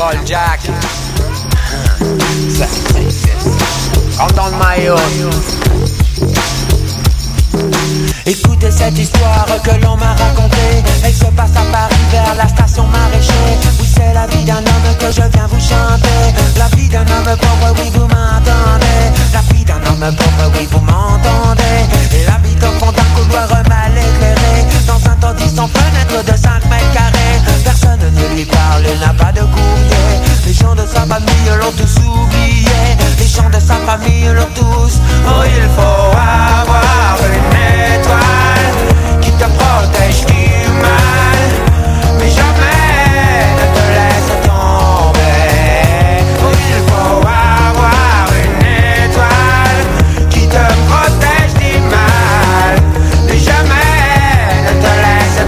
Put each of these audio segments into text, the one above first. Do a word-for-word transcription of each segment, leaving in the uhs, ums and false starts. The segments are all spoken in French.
Paul Jack. Rentre dans le maillot. Écoutez cette histoire que l'on m'a racontée. Elle se passe à Paris vers la station Maraîcher, où c'est la vie d'un homme que je viens vous chanter. La vie d'un homme pauvre, oui vous m'entendez. La vie d'un homme pauvre, oui vous m'entendez. Il habite au fond d'un couloir mal éclairé, dans un taudis sans fenêtre de cinq mètres carrés. Personne ne lui parle, il n'a pas de courrier. Les gens de sa famille l'ont tous oublié. Les gens de sa famille l'ont tous. Oh, il faut avoir une étoile qui te protège du mal, mais jamais ne te laisse tomber. Oh, il faut avoir une étoile qui te protège du mal, mais jamais ne te laisse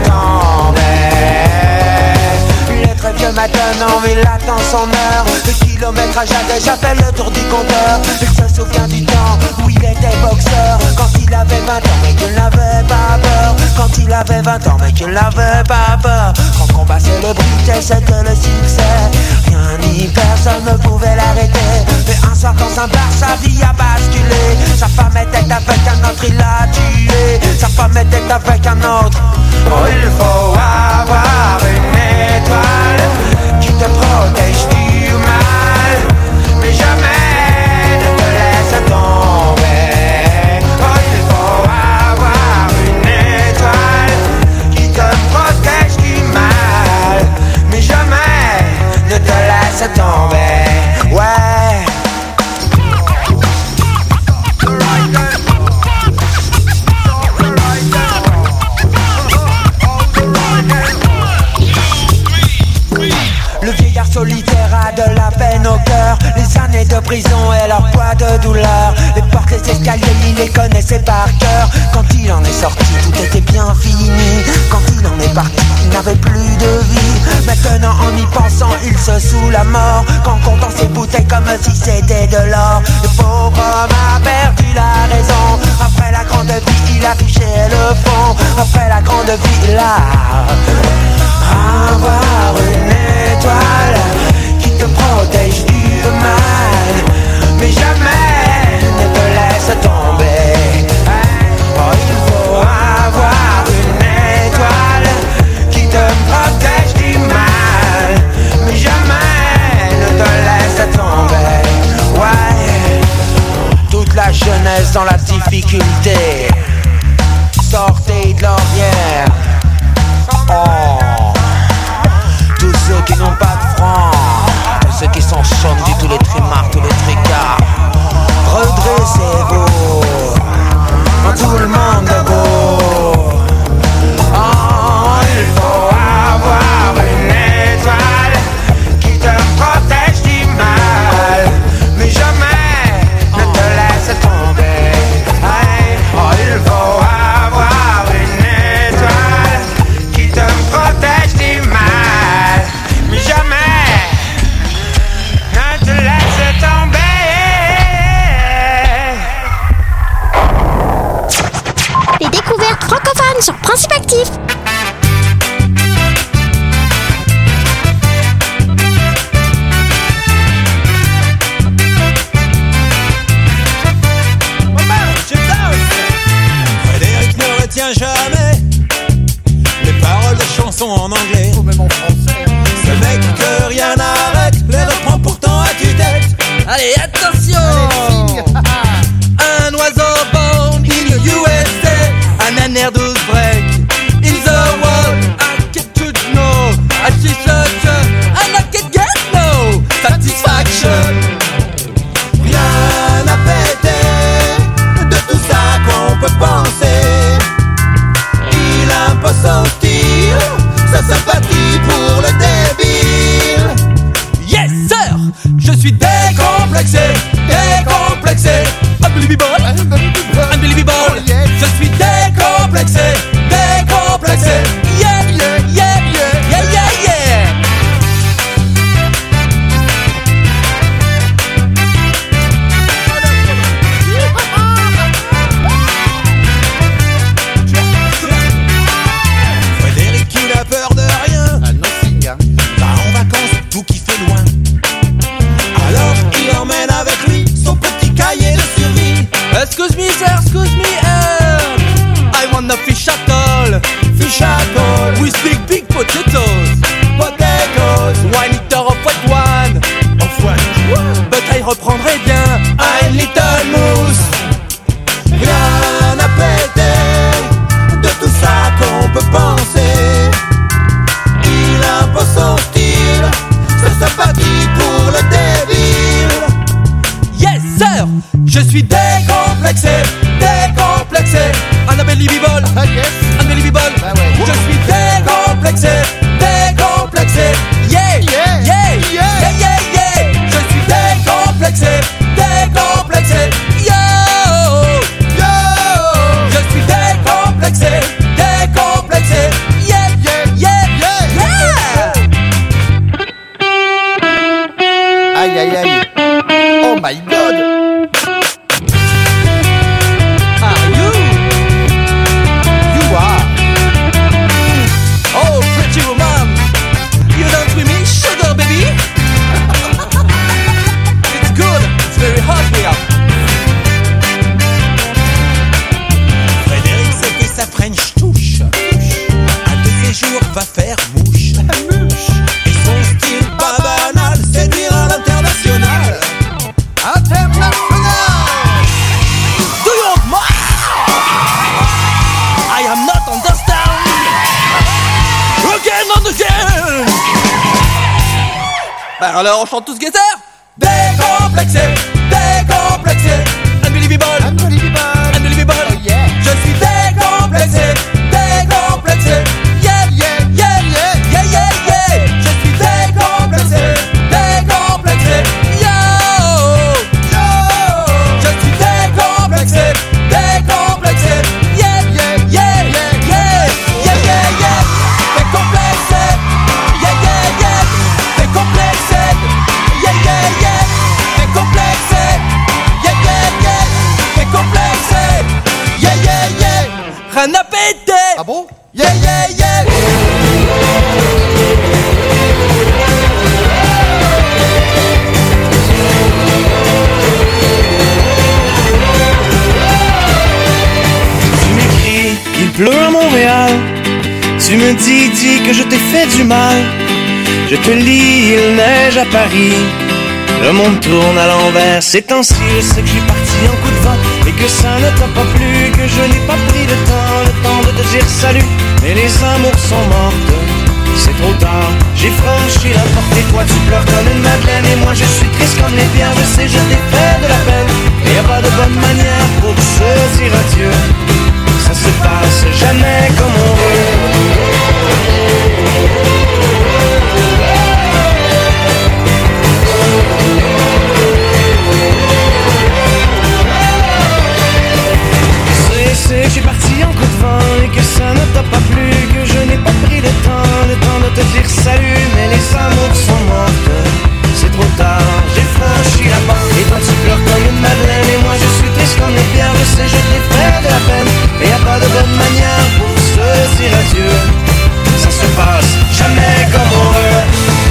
tomber. Il est très vieux maintenant, mais il attend son heure. Le kilométrage a déjà fait le tour du compteur. Il se souvient du temps où il était boxeur, quand il avait vingt ans mais qu'il n'avait pas peur. Quand il avait vingt ans mais qu'il n'avait pas peur. Quand combat célébrité c'était le succès, rien ni personne ne pouvait l'arrêter. Mais un soir dans un bar sa vie a basculé. Sa femme était avec un autre, il l'a tué. Sa femme était avec un autre. Oh, il faut avoir une étoile qui te protège du mal, mais jamais ne te laisse tomber. Oh, il faut avoir une étoile qui te protège du mal, mais jamais ne te laisse tomber. Ouais. Le vieillard solitaire a de la peine au cœur. Les années de prison et leur poids de douleur. Les portes, les escaliers, il les connaissait par cœur. Quand il en est sorti, tout était bien fini. Quand il en est parti, il n'avait plus de vie. Maintenant en y pensant, il se soûle la mort. Qu'en comptant ses bouteilles comme si c'était de l'or. Le pauvre homme a perdu la raison. Après la grande vie, il a touché le fond. Après la grande vie, il a avoir une étoile qui te protège du mal, mais jamais ne te laisse tomber. Oh, il faut avoir une étoile qui te protège du mal, mais jamais ne te laisse tomber. Ouais. Toute la jeunesse dans la difficulté, sortez de l'ornière. Oh, tous ceux qui n'ont pas de francs, tous ceux qui sont chômes du tous les trimards, tous les tricards, redressez-vous, tout le monde debout. Oh, il faut avoir une étoile qui te protège du mal, mais jamais ne te laisse tomber. Oh, il faut avoir une étoile qui te protège du mal, mais jamais ne te laisse tomber. Les découvertes francophones sur Principe Actif. Frédéric ne retient jamais les paroles de chansons en anglais, ou même en français. Ce mec que rien n'arrête les reprend pourtant à tue-tête. Allez, attention. Un oiseau born in the U S A, an air douze break in the world. I can't know, I see such a, and I can't get no satisfaction. Rien à péter de tout ça qu'on peut penser. Il impose son style, sa sympathie pour le débile. Yes sir, je suis décomplexé, excuse me sir, excuse me uh, I want a fish atoll. Fish atoll. We speak big potatoes. Potatoes. One liter of white one. Of what? But I reprendrai bien Un little mousse. Rien à péter de tout ça qu'on peut penser. Il impose son style, c'est sympathique pour le débile. Yes sir. Je suis décomplexé, décomplexé. Unbelievable, Ah yes. unbelievable. Bah ouais. Je suis décomplexé, décomplexé. Yeah, Yeah, yeah, yeah. yeah, yeah, yeah. Je suis décomplexé, décomplexé. Yo, Yo. je suis décomplexé, décomplexé. Yeah, Yeah, yeah, yeah, yeah. Aïe aïe aïe. Oh my god. Are you? You are. Oh, pretty woman, you dance with me, sugar baby. It's good, it's very hot here. Frédéric sait que sa French touche. Un de ces jours va faire mouche. Et son style pas banal, séduire à l'international. International. Do you want more? I am not understand. Again and again. Ben alors on chante tous guetteur. Décomplexé, décomplexé. Unbelievable, Unbelievable. unbelievable. Oh yeah. Je suis décomplexé, décomplexé. Yeah, yeah, yeah, yeah, yeah, yeah, yeah. Je suis décomplexé, décomplexé. Yo, Yo. je suis décomplexé, décomplexé. Yeah, yeah, yeah, yeah, yeah, yeah, yeah, yeah. Décomplexé, yeah, yeah, yeah. Décomplexé, yeah, yeah, yeah. Décomplexé, yeah, yeah, yeah. Décomplexé, yeah, yeah, yeah. Rien à péter. Ah bon? Yeah, yeah, yeah. Tu m'écris, il pleut à Montréal. Tu me dis, dis que je t'ai fait du mal. Je te lis, il neige à Paris. Le monde tourne à l'envers. Ces temps-ci, je sais que je suis parti en coup de vent et que ça ne t'a pas plu, que je n'ai pas pris le temps, le temps de te dire salut. Mais les amours sont mortes, c'est trop tard. J'ai franchi la porte et toi tu pleures comme une madeleine. Et moi je suis triste comme les pierres, je sais, je t'ai fait de la peine. Et y a pas de bonne manière pour se dire adieu. Ça se passe jamais comme on veut. C'est, c'est que je suis parti en coup de vent et que ça ne t'a pas plu, que je n'ai pas pris le temps, le temps de te dire salut. Mais les amours sont mortes, c'est trop tard. J'ai franchi la porte et toi tu pleures comme une madeleine. Et moi je suis triste comme les pierres, je sais, je t'ai fait de la peine. Et y a pas de bonne manière pour se dire adieu. Ça se passe jamais comme on veut.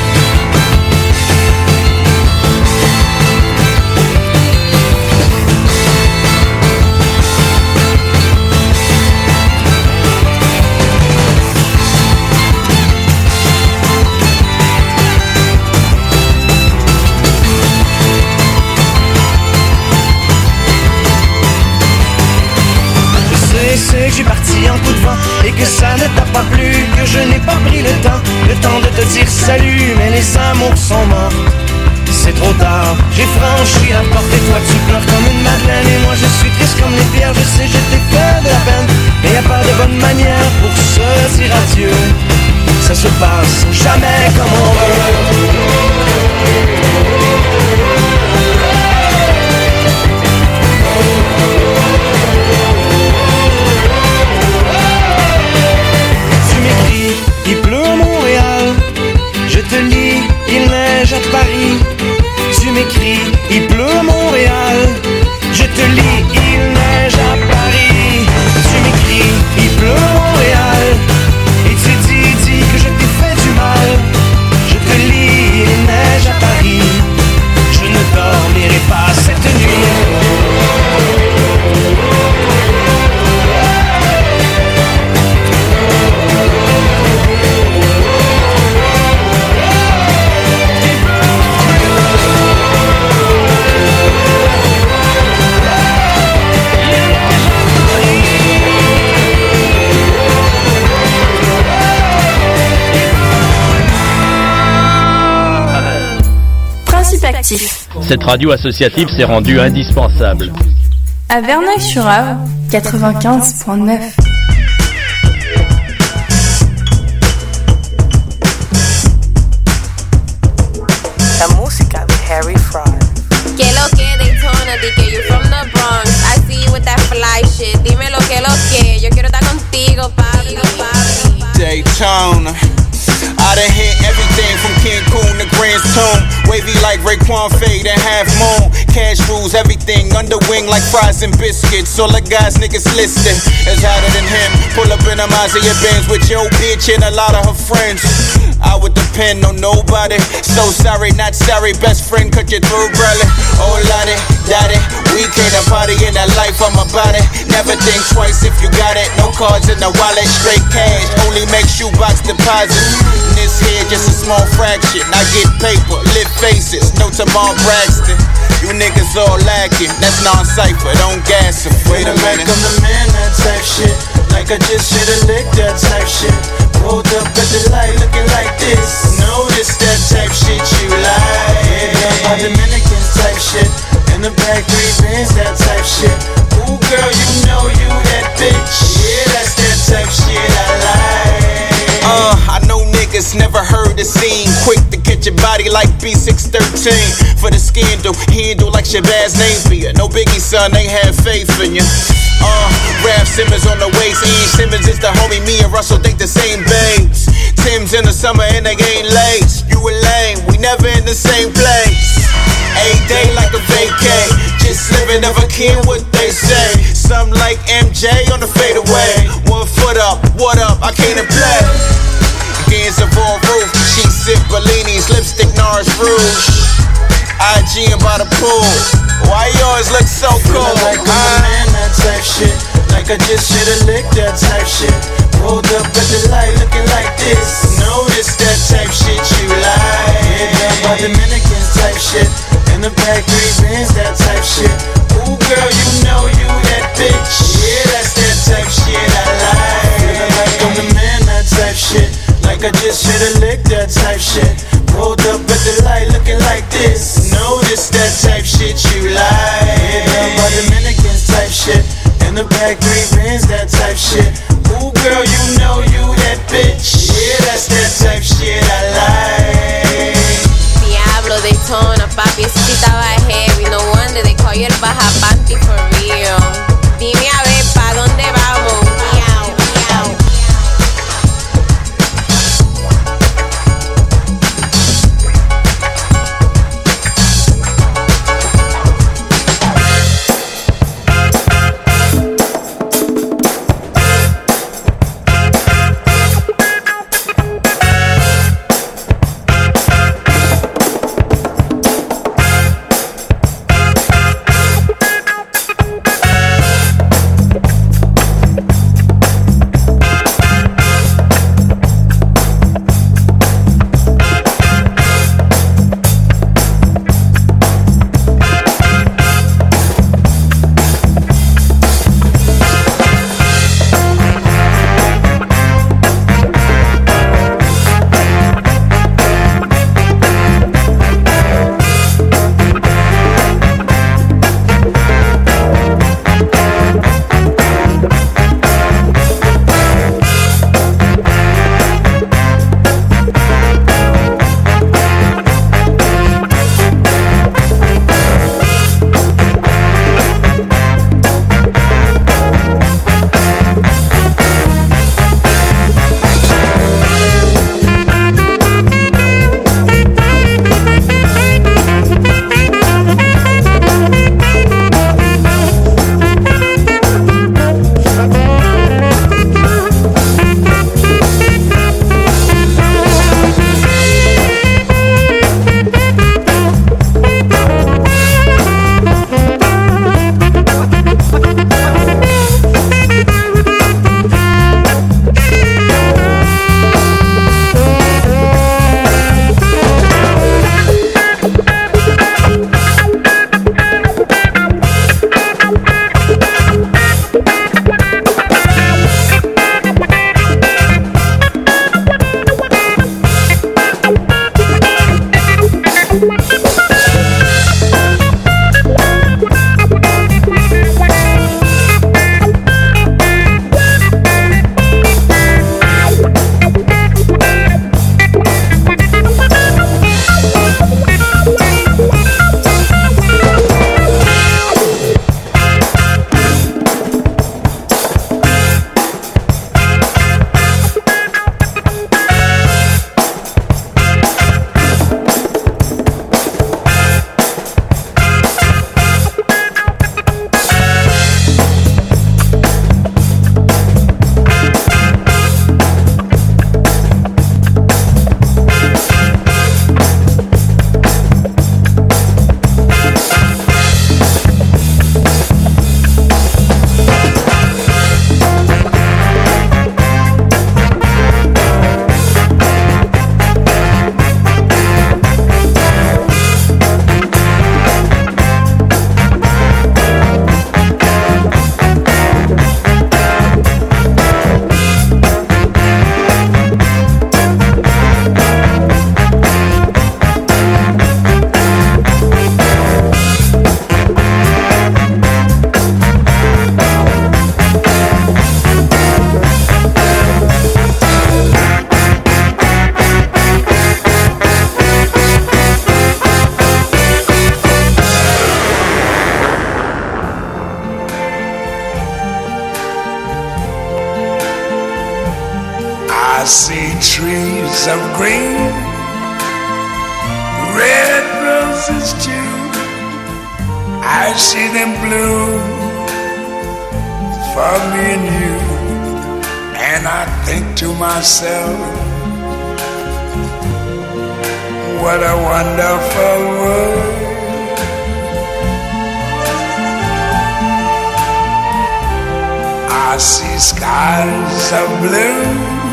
C'est que je suis parti en coup de vent et que ça ne t'a pas plu, que je n'ai pas pris le temps, le temps de te dire salut. Mais les amours sont morts, c'est trop tard. J'ai franchi la porte et toi tu pleures comme une madeleine. Et moi je suis triste comme les pierres, je sais, je t'ai fait de la peine. Mais y a pas de bonne manière pour se dire adieu. Ça se passe jamais comme on veut. Il pleut à Montréal, je te lis, il neige à Paris. Tu m'écris, il pleut à Montréal, je te lis, il neige associatif. Cette radio associative s'est rendue indispensable. À Verneuil-sur-Avre, quatre-vingt-quinze virgule neuf. La música de Harry Fraud. Que lo que Daytona, di que you from the Bronx. I see you with that fly shit. Dime lo que lo que. Yo quiero estar contigo, papi, papi. Daytona. I done hit everything from Cancun to Grand Tune. Wavy like Raekwon Fade and Half Moon. Cash rules everything, under wing like fries and biscuits. All the guys niggas listed is hotter than him. Pull up in a Mazda Benz with your bitch and a lot of her friends. I would depend on nobody. So sorry, not sorry. Best friend cut your throat, brother. Oh, lottie, daddy. We came to party in that life on my body. Never think twice if you got it. No cards in the wallet, straight cash. Only make shoebox deposits. This here just a small fraction. I get paper, lit faces. No Tamar Braxton. You niggas all lacking. That's non-cypher. Don't gas em. Wait a minute. I'm the man, that type shit. Like I just hit a lick, that type shit. Rolled up at the light looking like this. Notice that type shit you like. Yeah, done by Dominican type shit. In the back, three bins, that type shit. Ooh, girl, you know you that bitch. Yeah, that's that type shit I like. Uh, I know niggas never heard the scene. Quick to get your body like B six thirteen. For the scandal, handle like Shabazz Napier. No Biggie, son, they have faith in you. Uh, Rap Simmons on the waist. Ian Simmons is the homie. Me and Russell think the same babes. Tim's in the summer and they ain't late. You a lame, we never in the same place. A day like a vacay. Just living, never care what they say. Some like M J on the fadeaway. One foot up, what up? I can't play. Gains of all roof. She sip Bellinis, lipstick Nars Rouge. I G and by the pool. Why yours look so cool? Like I'm the man, that type shit. Like I just hit a lick, that type shit. Rolled up at the light looking like this. Notice that type shit you like. Yeah, done by Dominican type shit. In the back, three bins, that type shit. Ooh, girl, you know you that bitch. Yeah, that's that type shit I like. Feeling like I'm the man, that type shit. Like I just hit a lick, that type shit. Rolled up at the light looking like this. Notice that type shit you like. Yeah, done by Dominican type shit. In the back, three bins, that type shit. Ooh, girl, you know you that bitch. Yeah, that's that type shit I like. Diablo, Daytona, papi, ese sí estaba heavy. No wonder they call you el baja panty for real. Dime a ver, ¿pa' dónde vamos? Miau, miau. I see trees of green, red roses too. I see them bloom for me and you. And I think to myself, what a wonderful world. I see skies of blue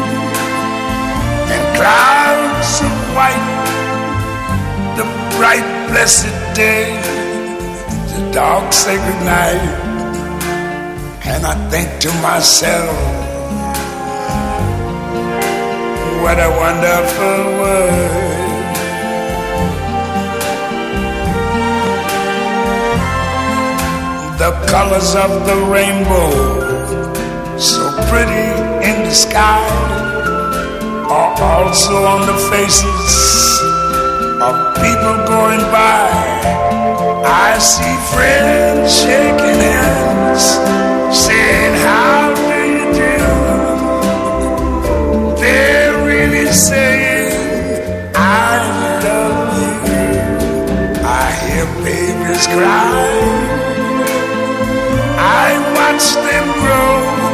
and clouds of white, the bright blessed day, the dark sacred night. And I think to myself, what a wonderful world. The colors of the rainbow, so pretty in the sky, are also on the faces of people going by. I see friends shaking hands, saying, how do you do? They're really saying, I love you. I hear babies cry, I watch them grow.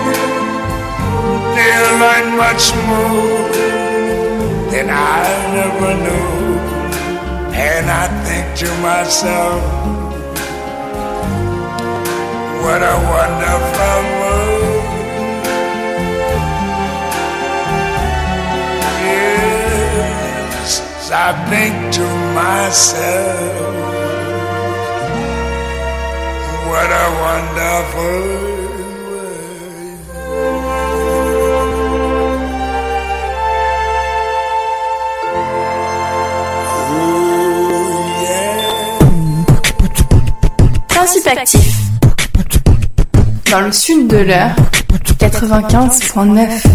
They'll learn much more than I never knew. And I think to myself, what a wonderful world. Yes, I think to myself, what a wonderful world. Principe actif. Dans le sud de l'heure, quatre-vingt-quinze virgule neuf.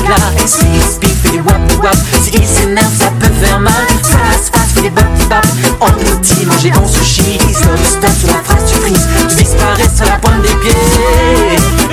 d'éclat. Et speed, speed, fait des wap wap. Si il s'énerve, ça peut faire mal. Fast, fast, fait des bop bop. On nous dit manger bon sushi. Stop, stop sur la phrase du prise. Tu disparais sur la pointe des pieds.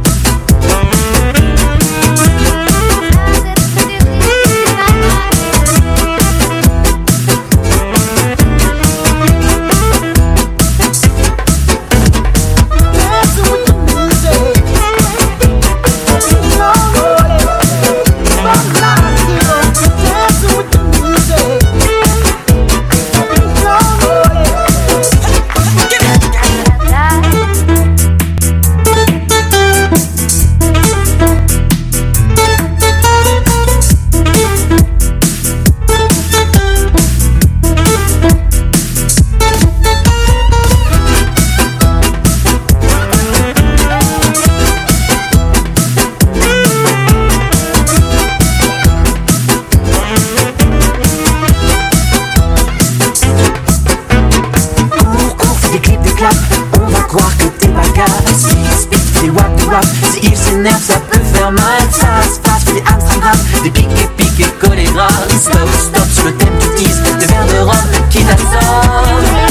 Ça peut faire mal, fast, fast, fait des Amsterdam, des piquets, piquets, collés gras. Stop, stop sur le thème du tease, des verres de rhum qui t'assomme.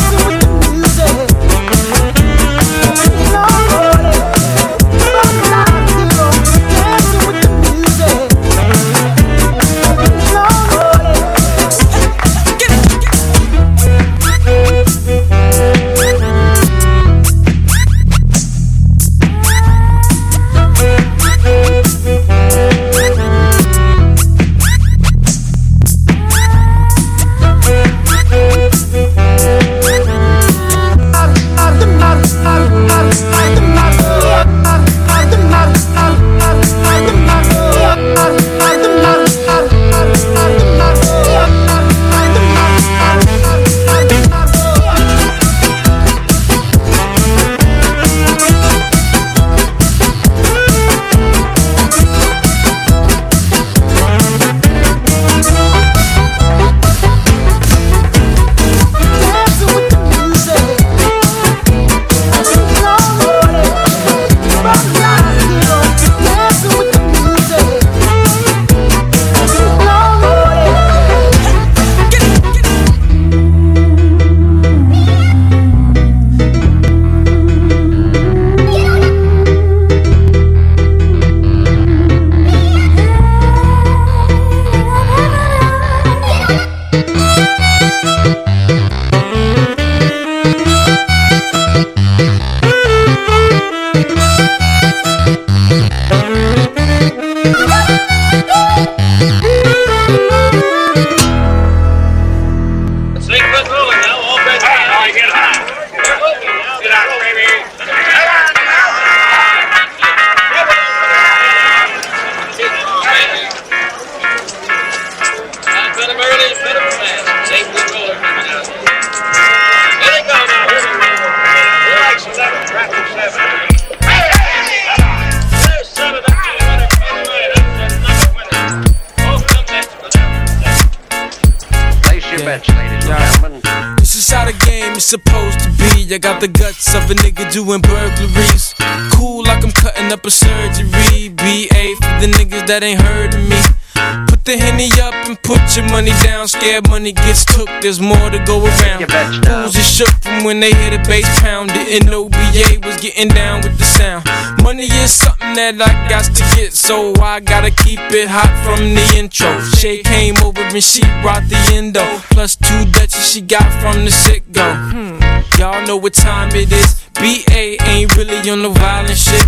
Supposed to be, I got the guts of a nigga doing burglaries. Cool like I'm cutting up a surgery. B A for the niggas that ain't heard of me. Put the Henny up and put your money down. Scared money gets took, there's more to go around. Fools are shook from when they hear the bass pound. Didn't know B A was getting down with the sound. Money is something that I got to get, so I gotta keep it hot from the intro. Shay came over and she brought the endo. Plus two Dutchies she got from the sit-go. Hmm. Y'all know what time it is. B A ain't really on no violent shit.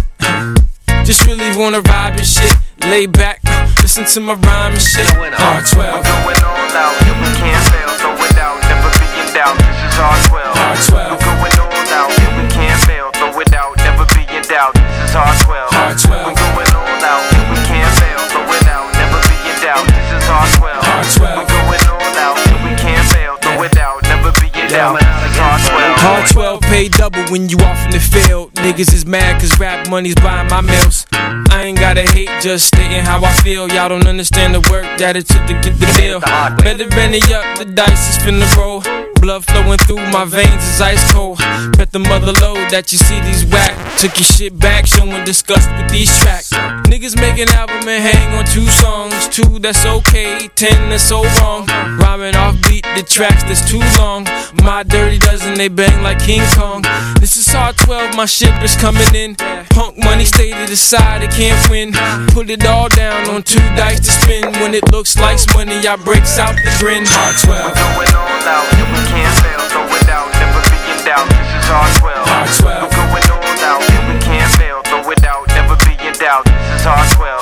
Just really wanna vibe and shit. Lay back, listen to my rhyme and shit. R twelve. We're going all out, and we can't fail. Throw it out, never be in doubt. This is R twelve. R twelve. We're going all out, and we can't fail. Throw it out, never be in doubt. This is R twelve. R twelve. We're going all out, and we can't fail. Throw it out, never be in doubt. This is R twelve. R twelve. We're going all out, and we can't fail. Throw it out, never be in doubt. This is R twelve. R twelve pay double when you off in the field. Niggas is mad cause rap money's buying my meals. I ain't gotta hate, just stating how I feel. Y'all don't understand the work that it took to get the deal. Better ready up, the dice is finna roll. Blood flowing through my veins is ice cold. Bet the mother load that you see these whack. Took your shit back, showing disgust with these tracks. Niggas niggas make an album and hang on two songs. Two that's okay, ten that's so wrong. Rhyming off beat, the tracks that's too long. My dirty dozen, they bang like King Kong. This is R twelve, my ship is coming in. Punk money stay to the side, it can't win. Put it all down on two dice to spin. When it looks like money, I breaks out the grin. R twelve. We're going all out, we can't fail. Throw it out, never be in doubt. This is R twelve. R twelve. We're going all out, we can't fail. Throw it out, never be in doubt. This is R twelve.